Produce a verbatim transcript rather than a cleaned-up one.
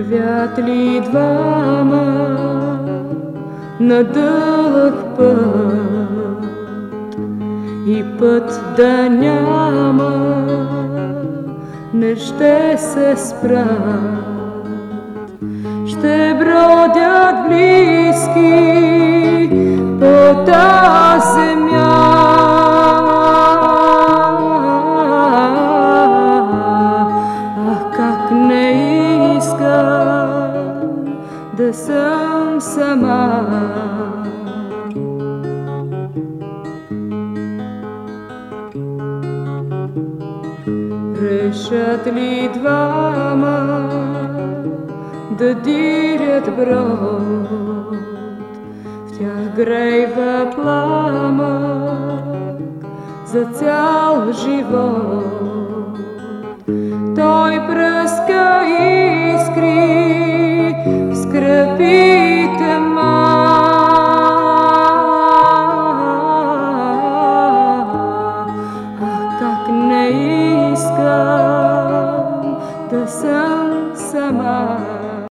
Вървят ли двама на дълъг път и път да няма, не ще се спрат. Ще бродят близки по тази земя, ах, как не искам да съм сама. Решат ли двама да дирят брод, в тях грейва пламък за цял живот.